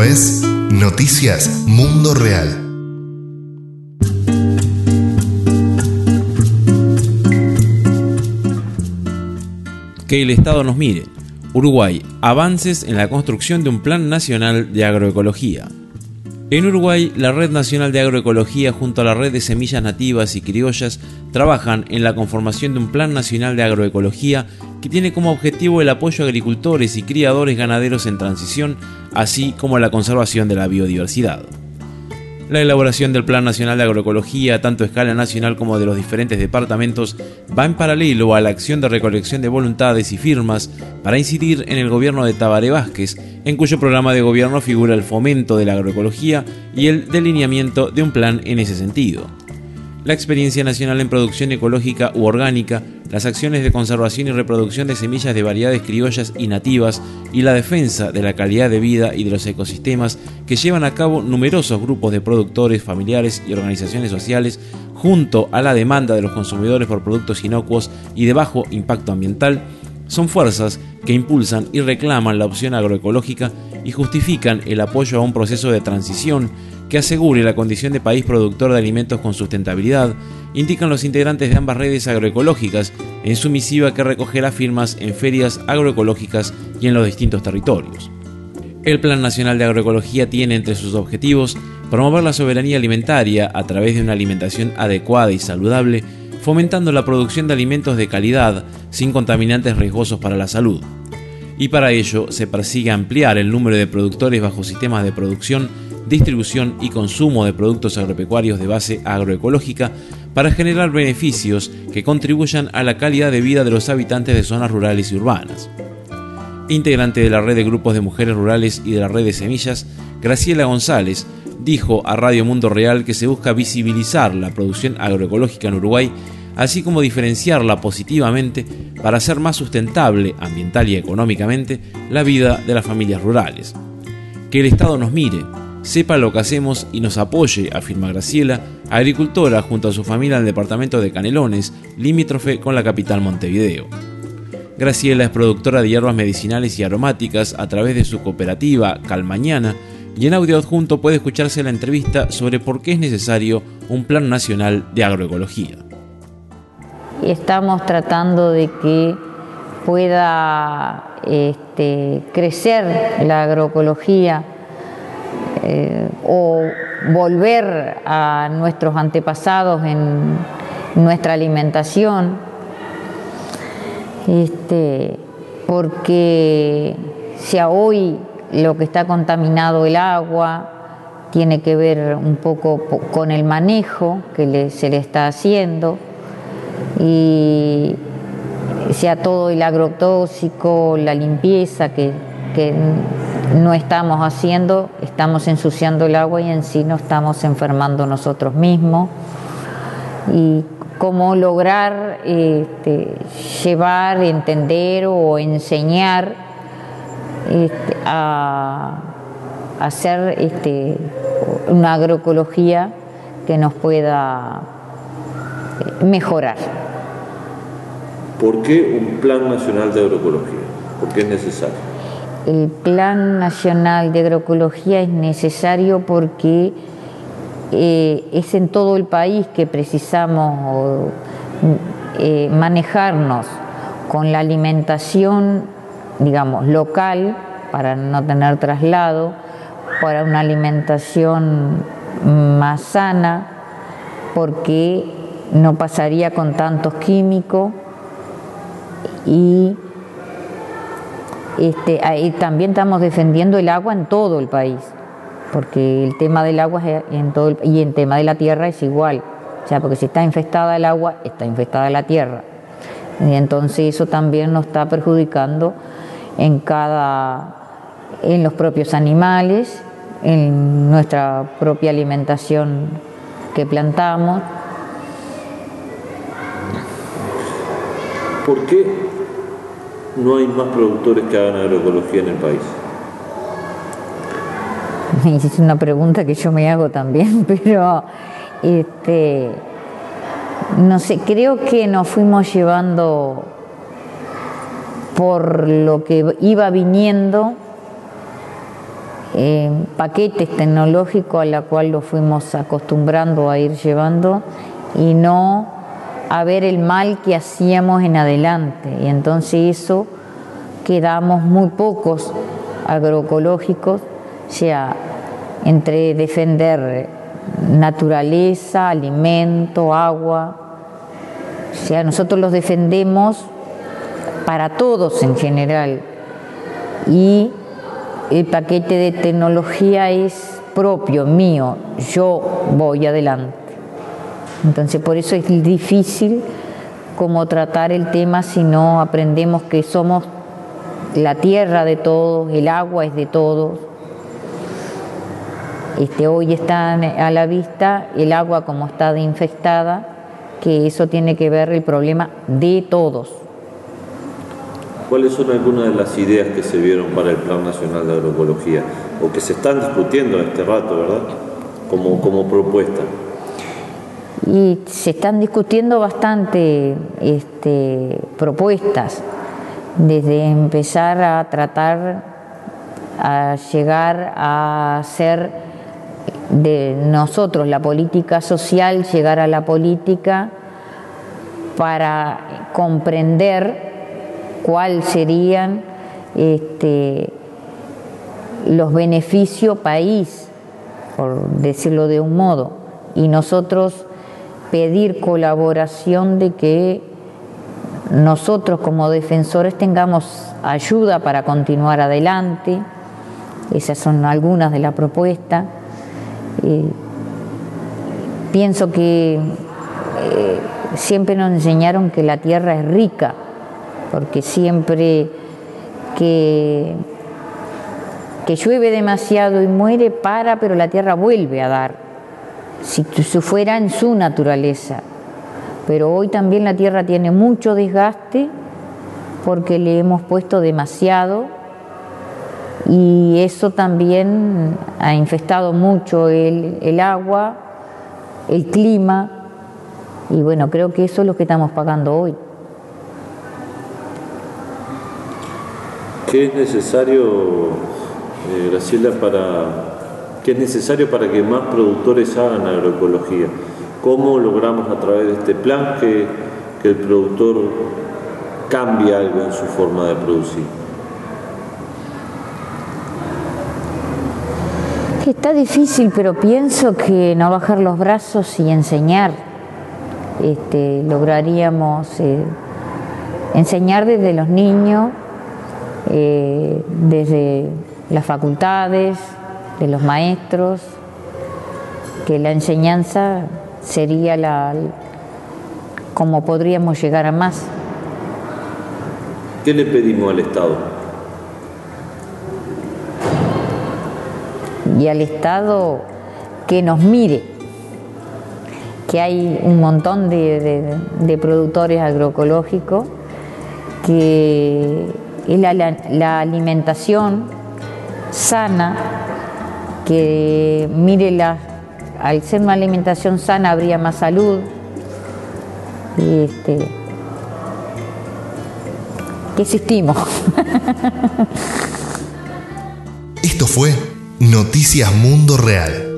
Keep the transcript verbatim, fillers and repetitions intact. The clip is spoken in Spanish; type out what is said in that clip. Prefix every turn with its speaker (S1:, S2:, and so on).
S1: es Noticias Mundo Real.
S2: Que el Estado nos mire. Uruguay, avances en la construcción de un Plan Nacional de Agroecología. En Uruguay, la Red Nacional de Agroecología junto a la Red de Semillas Nativas y Criollas trabajan en la conformación de un Plan Nacional de Agroecología que tiene como objetivo el apoyo a agricultores y criadores ganaderos en transición, así como la conservación de la biodiversidad. La elaboración del Plan Nacional de Agroecología, tanto a escala nacional como de los diferentes departamentos, va en paralelo a la acción de recolección de voluntades y firmas para incidir en el gobierno de Tabaré Vázquez, en cuyo programa de gobierno figura el fomento de la agroecología y el delineamiento de un plan en ese sentido. La experiencia nacional en producción ecológica u orgánica, las acciones de conservación y reproducción de semillas de variedades criollas y nativas y la defensa de la calidad de vida y de los ecosistemas que llevan a cabo numerosos grupos de productores, familiares y organizaciones sociales, junto a la demanda de los consumidores por productos inocuos y de bajo impacto ambiental, son fuerzas que impulsan y reclaman la opción agroecológica y justifican el apoyo a un proceso de transición que asegure la condición de país productor de alimentos con sustentabilidad, indican los integrantes de ambas redes agroecológicas en su misiva que recogerá firmas en ferias agroecológicas y en los distintos territorios. El Plan Nacional de Agroecología tiene entre sus objetivos promover la soberanía alimentaria a través de una alimentación adecuada y saludable, fomentando la producción de alimentos de calidad sin contaminantes riesgosos para la salud. Y para ello se persigue ampliar el número de productores bajo sistemas de producción, distribución y consumo de productos agropecuarios de base agroecológica para generar beneficios que contribuyan a la calidad de vida de los habitantes de zonas rurales y urbanas. Integrante de la red de grupos de mujeres rurales y de la red de semillas, Graciela González dijo a Radio Mundo Real que se busca visibilizar la producción agroecológica en Uruguay, así como diferenciarla positivamente para hacer más sustentable ambiental y económicamente la vida de las familias rurales. Que el Estado nos mire, sepa lo que hacemos y nos apoye, afirma Graciela, agricultora junto a su familia en el departamento de Canelones, limítrofe con la capital Montevideo. Graciela es productora de hierbas medicinales y aromáticas a través de su cooperativa Calmañana, y en audio adjunto puede escucharse la entrevista sobre por qué es necesario un Plan Nacional de Agroecología.
S3: Estamos tratando de que pueda este, crecer la agroecología eh, o volver a nuestros antepasados en nuestra alimentación, este, porque si a hoy lo que está contaminado el agua tiene que ver un poco con el manejo que le, se le está haciendo, y sea todo el agrotóxico, la limpieza que, que no estamos haciendo, estamos ensuciando el agua y en sí nos estamos enfermando nosotros mismos. Y cómo lograr este, llevar, entender o enseñar este, a, a hacer este, una agroecología que nos pueda mejorar.
S4: ¿Por qué un Plan Nacional de Agroecología? ¿Por qué es necesario?
S3: El Plan Nacional de Agroecología es necesario porque eh, es en todo el país que precisamos eh, manejarnos con la alimentación, digamos, local, para no tener traslado, para una alimentación más sana, porque no pasaría con tantos químicos. Y este, ahí también estamos defendiendo el agua en todo el país, porque el tema del agua es en todo el, y el tema de la tierra es igual, o sea, porque si está infestada el agua, está infestada la tierra, y entonces eso también nos está perjudicando en cada, en los propios animales, en nuestra propia alimentación que plantamos.
S4: ¿Por qué no hay más productores que hagan agroecología en el país?
S3: Es una pregunta que yo me hago también, pero este, no sé, creo que nos fuimos llevando por lo que iba viniendo eh, paquetes tecnológicos a la cual lo fuimos acostumbrando a ir llevando y no a ver el mal que hacíamos en adelante. Y entonces eso quedamos muy pocos agroecológicos, o sea, entre defender naturaleza, alimento, agua, o sea, nosotros los defendemos para todos en general, y el paquete de tecnología es propio, mío, yo voy adelante. Entonces por eso es difícil como tratar el tema si no aprendemos que somos la tierra de todos, el agua es de todos. Este, hoy está a la vista el agua como está infestada, que eso tiene que ver el problema de todos.
S4: ¿Cuáles son algunas de las ideas que se vieron para el Plan Nacional de Agroecología o que se están discutiendo en este rato, verdad? Como, como propuesta.
S3: Y se están discutiendo bastante este, propuestas, desde empezar a tratar a llegar a ser de nosotros la política social, llegar a la política para comprender cuáles serían este, los beneficios país, por decirlo de un modo, y nosotros pedir colaboración de que nosotros como defensores tengamos ayuda para continuar adelante. Esas son algunas de las propuestas. Eh, pienso que eh, siempre nos enseñaron que la tierra es rica, porque siempre que, que llueve demasiado y muere, para, pero la tierra vuelve a dar, si, si fuera en su naturaleza. Pero hoy también la tierra tiene mucho desgaste porque le hemos puesto demasiado, y eso también ha infestado mucho el, el agua, el clima, y bueno, creo que eso es lo que estamos pagando hoy.
S4: ¿Qué es necesario, eh, Graciela, para, qué es necesario para que más productores hagan agroecología? ¿Cómo logramos a través de este plan que, que el productor cambie algo en su forma de producir?
S3: Está difícil, pero pienso que no bajar los brazos y enseñar. Este, lograríamos eh, enseñar desde los niños, eh, desde las facultades, de los maestros, que la enseñanza sería la, como podríamos llegar a más.
S4: ¿Qué le pedimos al Estado?
S3: Y al Estado que nos mire, que hay un montón de, de, de productores agroecológicos, que es la, la, la alimentación sana, que mire la, al ser una alimentación sana habría más salud, y este, que existimos.
S1: Esto fue Noticias Mundo Real.